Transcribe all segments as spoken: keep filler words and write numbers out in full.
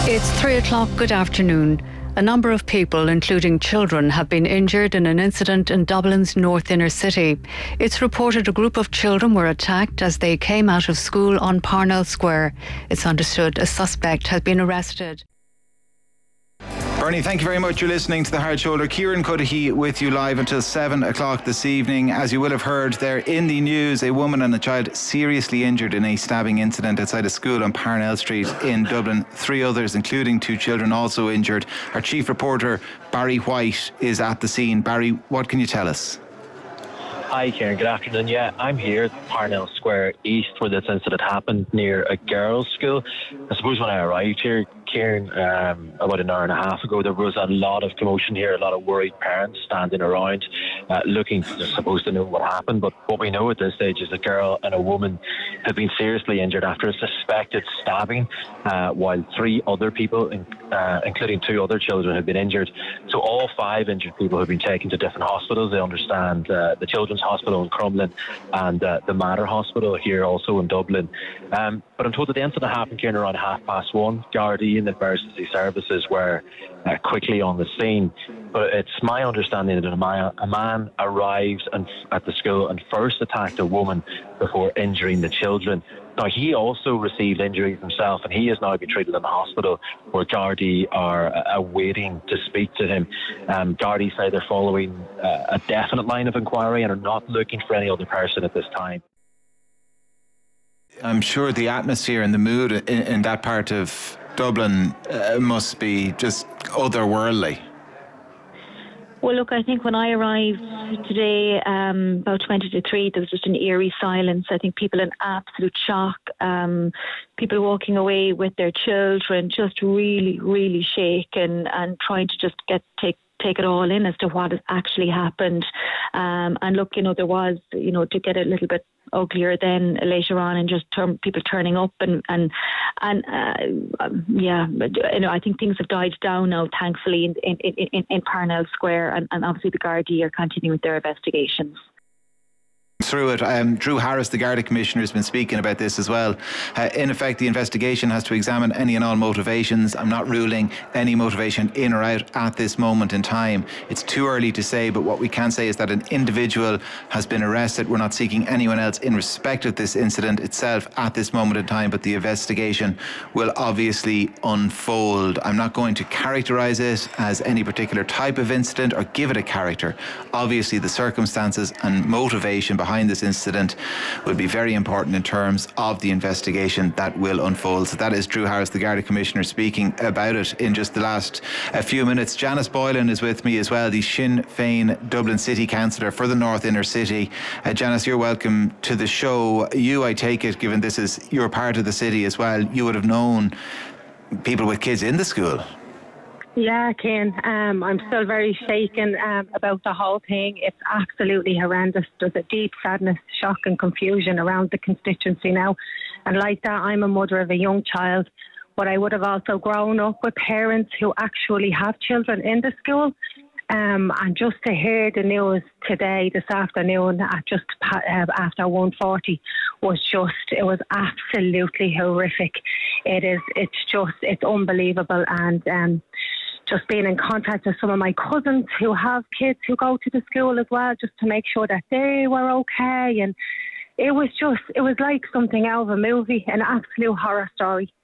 It's three o'clock. Good afternoon. A number of people, including children, have been injured in an incident in Dublin's north inner city. It's reported a group of children were attacked as they came out of school on Parnell Square. It's understood a suspect has been arrested. Bernie, thank you very much. You're listening to The Hard Shoulder. Kieran Cuddihy with you live until seven o'clock this evening. As you will have heard there in the news, a woman and a child seriously injured in a stabbing incident outside a school on Parnell Street in Dublin. Three others, including two children, also injured. Our chief reporter, Barry White, is at the scene. Barry, what can you tell us? Hi, Kieran. Good afternoon. Yeah, I'm here at Parnell Square East, where this incident happened near a girls' school. I suppose when I arrived here, Kieran, um, about an hour and a half ago, there was a lot of commotion here, a lot of worried parents standing around, uh, looking, they're supposed to know what happened. But what we know at this stage is a girl and a woman have been seriously injured after a suspected stabbing, uh, while three other people, uh, including two other children, have been injured. So all five injured people have been taken to different hospitals. They understand uh, the Children's Hospital in Crumlin and uh, the Mater Hospital here also in Dublin. Um, but I'm told that the incident happened, Kieran, around half past one. Gardaí and the emergency services were uh, quickly on the scene. But it's my understanding that a man, a man arrived and, at the school and first attacked a woman before injuring the children. Now, he also received injuries himself, and he has now been treated in the hospital where Gardaí are uh, awaiting to speak to him. Um, Gardaí say they're following uh, a definite line of inquiry and are not looking for any other person at this time. I'm sure the atmosphere and the mood in, in that part of Dublin uh, must be just otherworldly. Well, look, I think when I arrived today, um, about twenty to three, there was just an eerie silence. I think people in absolute shock, um, people walking away with their children, just really, really shaken and trying to just get take take it all in as to what has actually happened. Um, and look, you know, there was, you know, to get a little bit uglier then later on, and just term, people turning up and and and uh, yeah, you know, I think things have died down now, thankfully, in in in, in Parnell Square, and, and obviously the Gardaí are continuing with their investigations. Through it, um, Drew Harris, the Garda Commissioner, has been speaking about this as well. Uh, in effect, the investigation has to examine any and all motivations. I'm not ruling any motivation in or out at this moment in time. It's too early to say, but what we can say is that an individual has been arrested. We're not seeking anyone else in respect of this incident itself at this moment in time, but the investigation will obviously unfold. I'm not going to characterise it as any particular type of incident or give it a character. Obviously, the circumstances and motivation behind this incident will be very important in terms of the investigation that will unfold. So that is Drew Harris, the Garda Commissioner, speaking about it in just the last a few minutes. Janice Boylan is with me as well, the Sinn Féin Dublin City Councillor for the North Inner City. Uh, Janice, you're welcome to the show. You, I take it, given this is your part of the city as well, you would have known people with kids in the school. Yeah, Ken, um, I'm still very shaken um, about the whole thing. It's absolutely horrendous. There's a deep sadness, shock and confusion around the constituency now. And like that, I'm a mother of a young child, but I would have also grown up with parents who actually have children in the school. Um, and just to hear the news today, this afternoon, at just uh, after one forty, was just, it was absolutely horrific. It is, it's just, it's unbelievable. And um, just being in contact with some of my cousins who have kids who go to the school as well, just to make sure that they were okay. And it was just, it was like something out of a movie, an absolute horror story.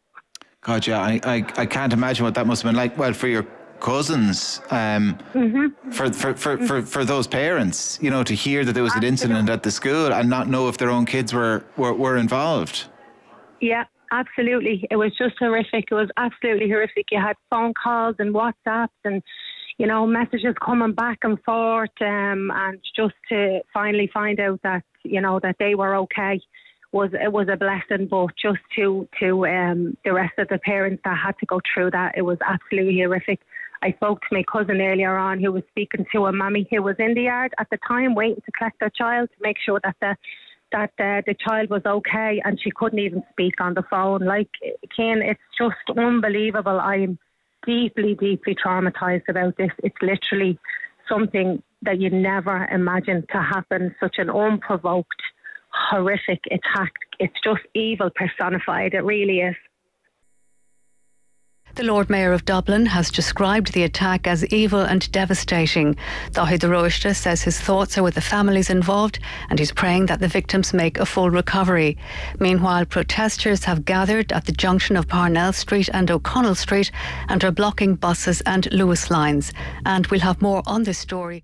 God, yeah, I, I, I can't imagine what that must have been like. Well, for your cousins, um, mm-hmm. for, for, for, mm-hmm. for, for those parents, you know, to hear that there was Absolutely. an incident at the school and not know if their own kids were, were, were involved. Yeah. Absolutely. It was just horrific. It was absolutely horrific. You had phone calls and WhatsApps and, you know, messages coming back and forth, um, and just to finally find out that, you know, that they were okay was it was a blessing. But just to, to um, the rest of the parents that had to go through that, it was absolutely horrific. I spoke to my cousin earlier on who was speaking to a mummy who was in the yard at the time waiting to collect their child to make sure that the that uh, the child was okay, and she couldn't even speak on the phone. Like, Ken, it's just unbelievable. I'm deeply, deeply traumatised about this. It's literally something that you never imagined to happen, such an unprovoked, horrific attack. It's just evil personified. It really is. The Lord Mayor of Dublin has described the attack as evil and devastating. Dáithí de Roiste says his thoughts are with the families involved and he's praying that the victims make a full recovery. Meanwhile, protesters have gathered at the junction of Parnell Street and O'Connell Street and are blocking buses and Lewis lines. And we'll have more on this story.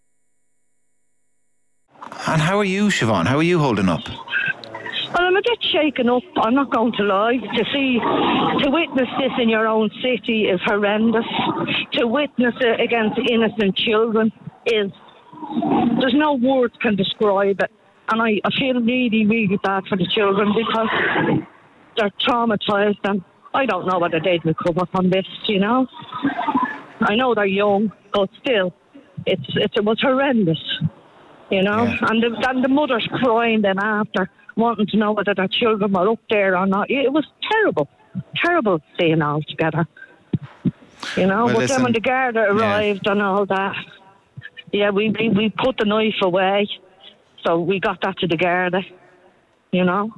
And how are you, Siobhan? How are you holding up? Well, I'm a bit shaken up, I'm not going to lie. To see, to witness this in your own city is horrendous. To witness it against innocent children is, there's no words can describe it. And I, I feel really, really bad for the children because they're traumatised and I don't know whether they'd recover from this, you know. I know they're young, but still, it's, it's it was horrendous, you know. Yeah. And, the, and the mother's crying then after, wanting to know whether their children were up there or not. It was terrible, terrible seeing all together. You know, well, but listen, then when the Garda arrived yeah. and all that, yeah, we, we we put the knife away, so we got that to the Garda, you know.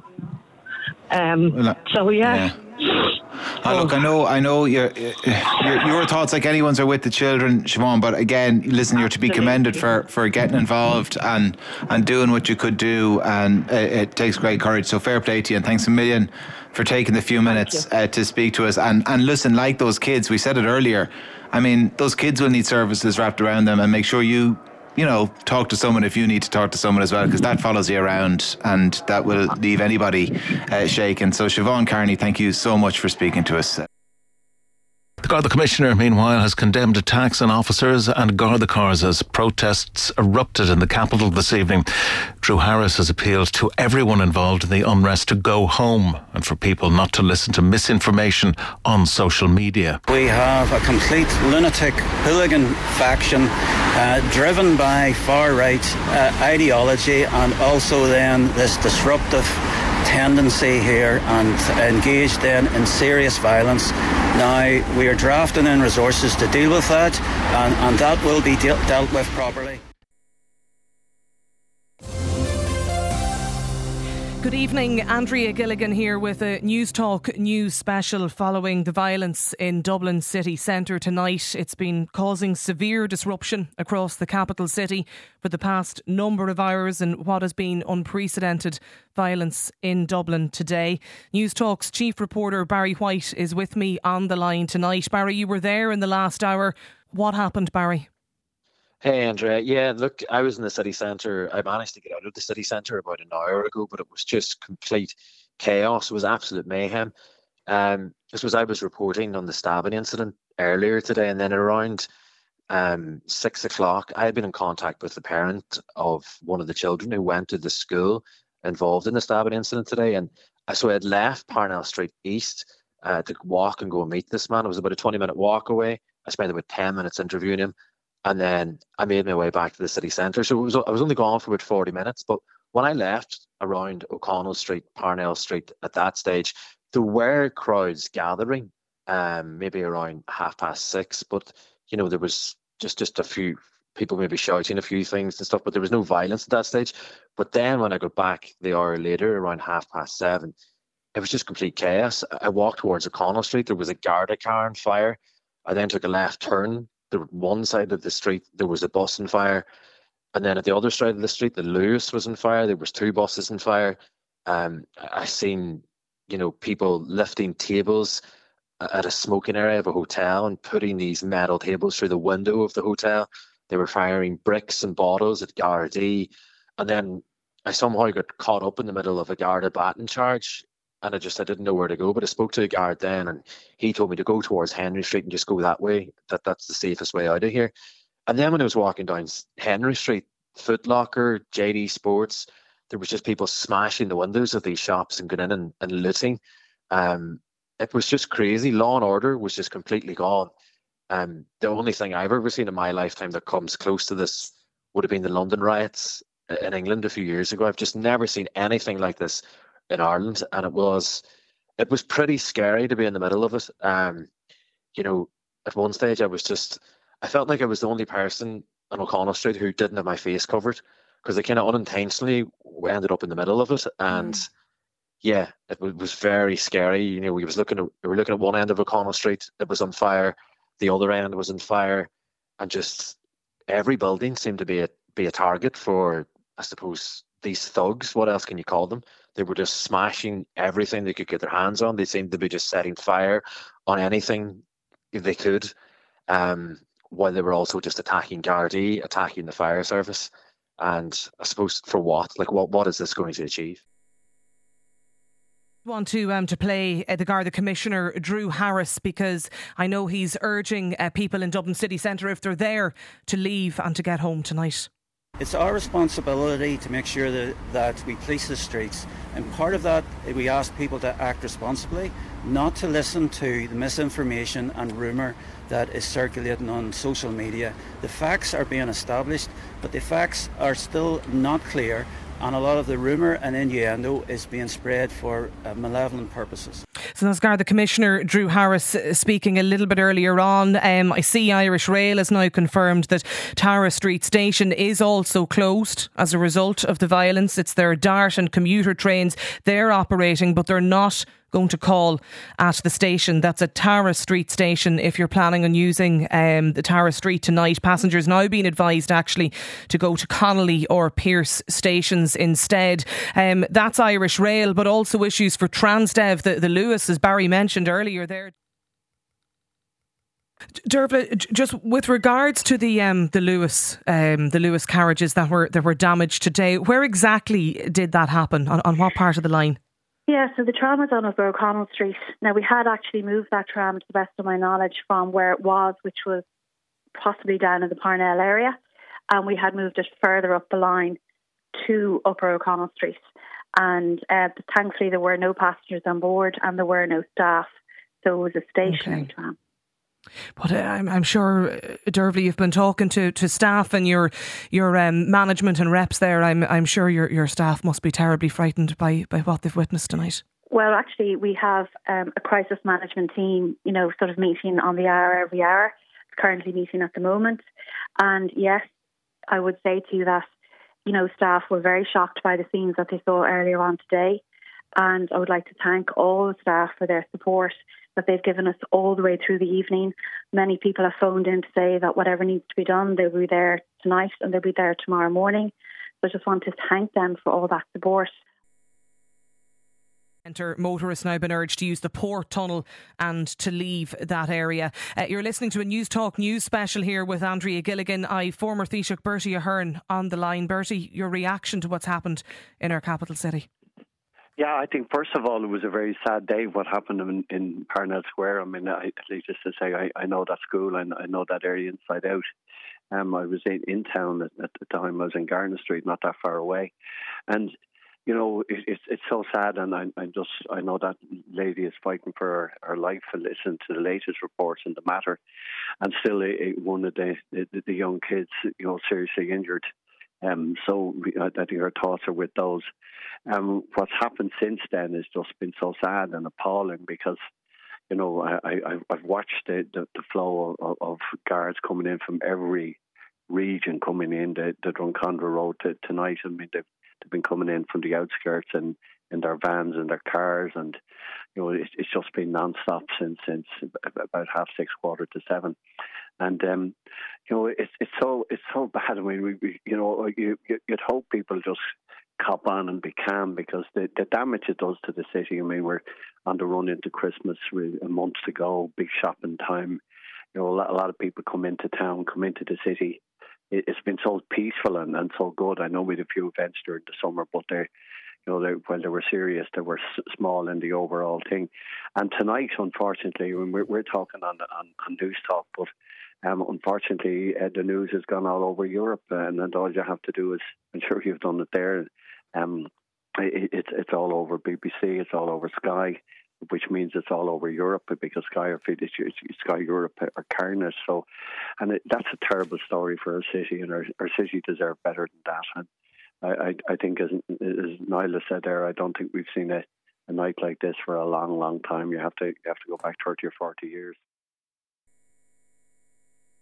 Um. Well, so yeah. yeah. Oh, look, I know, I know your, your your thoughts, like anyone's, are with the children, Siobhan. But again, listen, you're to be commended for, for getting involved and and doing what you could do, and it, it takes great courage. So fair play to you, and thanks a million for taking the few minutes uh, to speak to us. And and listen, like those kids, we said it earlier. I mean, those kids will need services wrapped around them, and make sure you. You know, talk to someone if you need to talk to someone as well, because that follows you around and that will leave anybody uh, shaken. So Siobhan Carney, thank you so much for speaking to us. The Garda Commissioner, meanwhile, has condemned attacks on officers and Garda cars as protests erupted in the capital this evening. Drew Harris has appealed to everyone involved in the unrest to go home and for people not to listen to misinformation on social media. We have a complete lunatic hooligan faction uh, driven by far-right uh, ideology, and also then this disruptive tendency here, and engaged then in serious violence. Now we are drafting in resources to deal with that, and, and that will be de- dealt with properly. Good evening, Andrea Gilligan here with a News Talk news special following the violence in Dublin city centre tonight. It's been causing severe disruption across the capital city for the past number of hours, and what has been unprecedented violence in Dublin today. News Talk's chief reporter Barry White is with me on the line tonight. Barry, you were there in the last hour. What happened, Barry? Hey, Andrea. Yeah, look, I was in the city centre. I managed to get out of the city centre about an hour ago, but it was just complete chaos. It was absolute mayhem. Um, this was, I was reporting on the stabbing incident earlier today, and then around um, six o'clock, I had been in contact with the parent of one of the children who went to the school involved in the stabbing incident today. And so I had left Parnell Street East uh, to walk and go and meet this man. It was about a twenty minute walk away. I spent about ten minutes interviewing him. And then I made my way back to the city centre. So it was, I was only gone for about forty minutes. But when I left around O'Connell Street, Parnell Street, at that stage, there were crowds gathering, um, maybe around half past six. But, you know, there was just, just a few people maybe shouting a few things and stuff, but there was no violence at that stage. But then when I got back the hour later, around half past seven, it was just complete chaos. I walked towards O'Connell Street. There was a Garda car on fire. I then took a left turn. The one side of the street, there was a bus on fire, and then at the other side of the street, the Lewis was on fire. There was two buses on fire. Um, I seen, you know, people lifting tables at a smoking area of a hotel and putting these metal tables through the window of the hotel. They were firing bricks and bottles at Gardaí, and then I somehow got caught up in the middle of a Garda baton charge. And I just, I didn't know where to go, but I spoke to a guard then, and he told me to go towards Henry Street and just go that way, that that's the safest way out of here. And then when I was walking down Henry Street, Foot Locker, J D Sports, there was just people smashing the windows of these shops and going in and, and looting. Um, it was just crazy. Law and order was just completely gone. Um, the only thing I've ever seen in my lifetime that comes close to this would have been the London riots in England a few years ago. I've just never seen anything like this in Ireland, and it was it was pretty scary to be in the middle of it. Um, you know, at one stage I was just I felt like I was the only person on O'Connell Street who didn't have my face covered, because I kind of unintentionally ended up in the middle of it. And mm. yeah, it was, was very scary. You know, we was looking at we were looking at one end of O'Connell Street that was on fire, the other end was on fire, and just every building seemed to be a be a target for, I suppose, these thugs. What else can you call them? They were just smashing everything they could get their hands on. They seemed to be just setting fire on anything they could, um, while they were also just attacking Gardaí, attacking the fire service. And I suppose for what? Like, what what is this going to achieve? Want to um, to play uh, the Garda Commissioner Drew Harris, because I know he's urging uh, people in Dublin city centre, if they're there, to leave and to get home tonight. It's our responsibility to make sure that, that we police the streets, and part of that we ask people to act responsibly, not to listen to the misinformation and rumour that is circulating on social media. The facts are being established, but the facts are still not clear, and a lot of the rumour and innuendo is being spread for uh, malevolent purposes. So that's Garda Commissioner Drew Harris speaking a little bit earlier on. Um, I see Irish Rail has now confirmed that Tara Street Station is also closed as a result of the violence. It's their DART and commuter trains they're operating, but they're not going to call at the station. That's at Tara Street Station if you're planning on using um, the Tara Street tonight. Passengers now being advised actually to go to Connolly or Pearse stations instead. Um, that's Irish Rail, but also issues for Transdev, the, the Luas, as Barry mentioned earlier there. Dervla, just with regards to the um, the Luas um, the Luas carriages that were that were damaged today, where exactly did that happen? On, on what part of the line? Yeah, so the tram was on over O'Connell Street. Now, we had actually moved that tram, to the best of my knowledge, from where it was, which was possibly down in the Parnell area, and we had moved it further up the line to Upper O'Connell Street. And uh, thankfully there were no passengers on board and there were no staff, so it was a stationary okay. tram. But uh, I'm, I'm sure, uh, Dervla, you've been talking to, to staff and your your um, management and reps there. I'm I'm sure your your staff must be terribly frightened by, by what they've witnessed tonight. Well, actually, we have um, a crisis management team, you know, sort of meeting on the hour every hour. It's currently meeting at the moment. And yes, I would say to you that, you know, staff were very shocked by the scenes that they saw earlier on today. And I would like to thank all the staff for their support that they've given us all the way through the evening. Many people have phoned in to say that whatever needs to be done, they'll be there tonight and they'll be there tomorrow morning. So I just want to thank them for all that support. Enter motorists now been urged to use the Port Tunnel and to leave that area. Uh, you're listening to a News Talk News special here with Andrea Gilligan. I former Taoiseach Bertie Ahern on the line. Bertie, your reaction to what's happened in our capital city? Yeah, I think first of all it was a very sad day what happened in, in Parnell Square. I mean, I, at least just to say I, I know that school, I, I know that area inside out. Um, I was in, in town at, at the time. I was in Garner Street, not that far away, and you know it, it's it's so sad. And I, I just I know that lady is fighting for her, her life. And listen to the latest reports in the matter, and still a, a, one of the, the the young kids, you know, seriously injured. Um, so I think our thoughts are with those. Um, what's happened since then has just been so sad and appalling because, you know, I, I, I've watched the, the, the flow of, of guards coming in from every region coming in the, the Drumcondra Road to, tonight. I mean, they've, they've been coming in from the outskirts and in their vans and their cars, and you know, it's, it's just been non-stop since since about half six, quarter to seven. And um, you know, it's it's so it's so bad. I mean, we, we you know, you, you'd hope people just cop on and be calm because the, the damage it does to the city. I mean, we're on the run into Christmas with a month to go, big shopping time. You know, a lot, a lot of people come into town, come into the city. It, it's been so peaceful and, and so good. I know we had a few events during the summer, but they, you know, they, when they were serious, they were s- small in the overall thing. And tonight, unfortunately, when we're, we're talking on, on on News Talk, but um, unfortunately, uh, the news has gone all over Europe, uh, and then all you have to do is, I'm sure you've done it there. Um, it, it's it's all over B B C, it's all over Sky, which means it's all over Europe because Sky are Sky Europe are carrying it. So, and it, that's a terrible story for our city, and our, our city deserve better than that. And I, I, I think, as, as Niall said there, I don't think we've seen a, a night like this for a long, long time. You have to you have to go back thirty or forty years.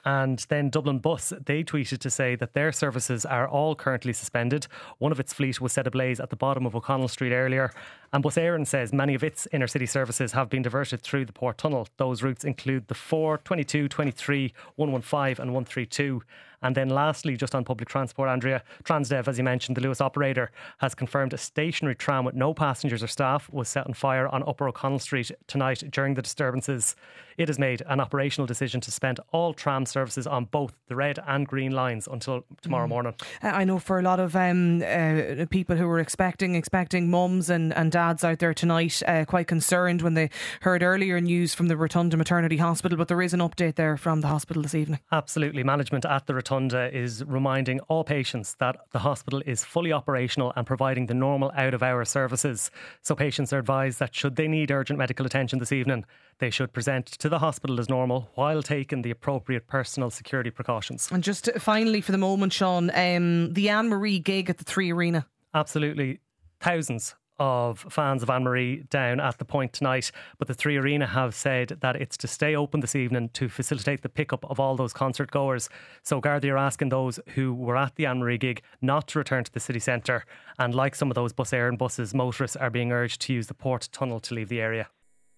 And then Dublin Bus, they tweeted to say that their services are all currently suspended. One of its fleet was set ablaze at the bottom of O'Connell Street earlier. And Bus Éireann says many of its inner city services have been diverted through the Port Tunnel. Those routes include the four, twenty-two, twenty-three, one fifteen and one thirty-two. And then lastly, just on public transport, Andrea, Transdev, as you mentioned, the Lewis operator, has confirmed a stationary tram with no passengers or staff was set on fire on Upper O'Connell Street tonight during the disturbances. It has made an operational decision to suspend all tram services on both the red and green lines until tomorrow mm. morning. Uh, I know for a lot of um, uh, people who were expecting expecting mums and, and dads out there tonight, uh, quite concerned when they heard earlier news from the Rotunda Maternity Hospital, but there is an update there from the hospital this evening. Absolutely. Management at the Rotunda is reminding all patients that the hospital is fully operational and providing the normal out-of-hour services. So patients are advised that should they need urgent medical attention this evening, they should present to the hospital as normal while taking the appropriate personal security precautions. And just finally for the moment, Sean, um, the Anne Marie gig at the Three Arena. Absolutely. Thousands of fans of Anne Marie down at the Point tonight, but the Three Arena have said that it's to stay open this evening to facilitate the pickup of all those concert goers. So Gardaí are asking those who were at the Anne Marie gig not to return to the city centre, and like some of those Bus Éireann buses, motorists are being urged to use the Port Tunnel to leave the area.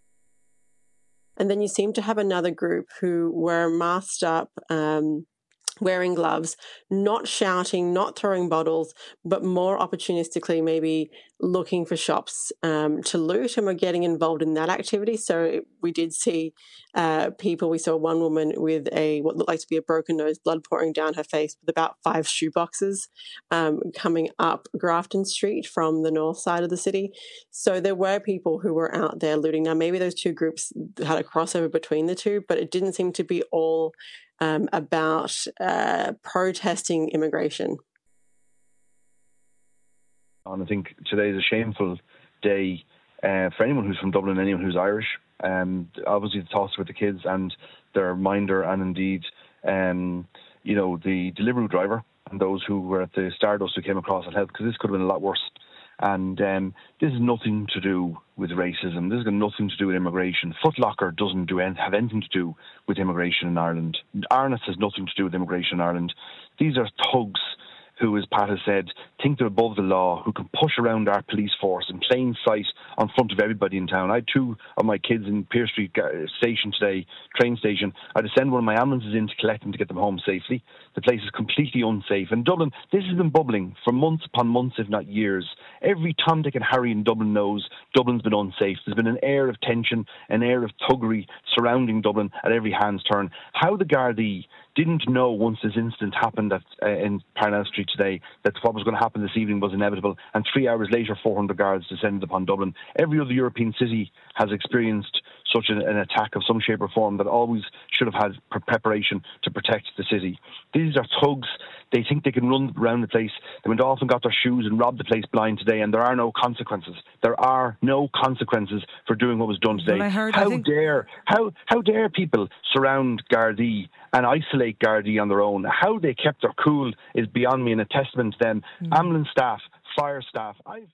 And then you seem to have another group who were masked up, um wearing gloves, not shouting, not throwing bottles, but more opportunistically maybe looking for shops um, to loot, and we're getting involved in that activity. So we did see uh, people, we saw one woman with a what looked like to be a broken nose, blood pouring down her face, with about five shoe boxes um, coming up Grafton Street from the north side of the city. So there were people who were out there looting. Now maybe those two groups had a crossover between the two, but it didn't seem to be all Um, about uh, protesting immigration. And I think today is a shameful day uh, for anyone who's from Dublin, anyone who's Irish. Um, obviously, the thoughts with the kids and their minder, and indeed, um, you know, the delivery driver and those who were at the Stardust who came across and helped, because this could have been a lot worse. And um, this has nothing to do with racism. This has got nothing to do with immigration. Foot Locker doesn't do any, have anything to do with immigration in Ireland. Arnott has nothing to do with immigration in Ireland. These are thugs who, as Pat has said, think they're above the law, who can push around our police force in plain sight on front of everybody in town. I had two of my kids in Pearse Street station today, train station. I had to send one of my ambulances in to collect them to get them home safely. The place is completely unsafe. And Dublin, this has been bubbling for months upon months, if not years. Every Tom, Dick and Harry in Dublin knows Dublin's been unsafe. There's been an air of tension, an air of thuggery surrounding Dublin at every hand's turn. How the Gardaí didn't know once this incident happened at, uh, in Parnell Street today that what was going to happen this evening was inevitable, and three hours later four hundred guards descended upon Dublin. Every other European city has experienced such an, an attack of some shape or form that always should have had pre- preparation to protect the city. These are thugs. They think they can run around the place. They went off and got their shoes and robbed the place blind today, and there are no consequences. There are no consequences for doing what was done today. Well, heard, how think... dare how how dare people surround Gardaí and isolate Gardaí on their own? How they kept their cool is beyond me, and a testament to them. Mm. Ambulance staff, fire staff. I've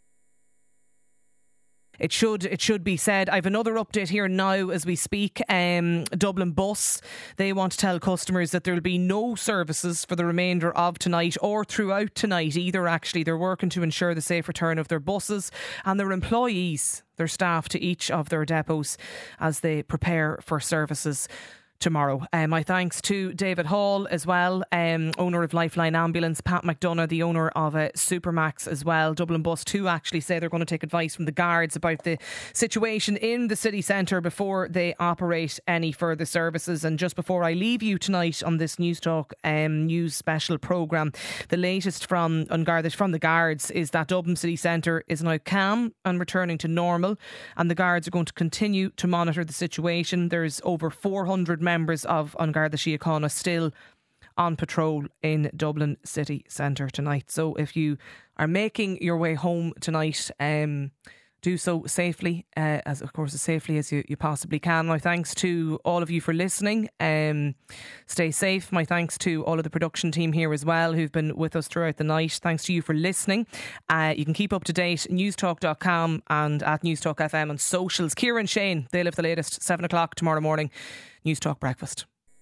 It should it should be said. I have another update here now as we speak. Um, Dublin Bus, they want to tell customers that there will be no services for the remainder of tonight or throughout tonight either. Actually, they're working to ensure the safe return of their buses and their employees, their staff, to each of their depots as they prepare for services tomorrow. Um, my thanks to David Hall as well, um, owner of Lifeline Ambulance, Pat McDonough, the owner of uh, Supermax as well. Dublin Bus too actually say they're going to take advice from the guards about the situation in the city centre before they operate any further services. And just before I leave you tonight on this News Talk um, news special programme, the latest from An Garda, from the guards is that Dublin city centre is now calm and returning to normal, and the guards are going to continue to monitor the situation. There's over four hundred members of An Garda Síochána still on patrol in Dublin city centre tonight. So if you are making your way home tonight, um, do so safely, uh, as of course as safely as you, you possibly can. My thanks to all of you for listening. Um, stay safe. My thanks to all of the production team here as well who've been with us throughout the night. Thanks to you for listening. Uh, you can keep up to date newstalk dot com and at Newstalk F M on socials. Kieran Shane, they'll have the latest seven o'clock tomorrow morning. Newstalk Breakfast.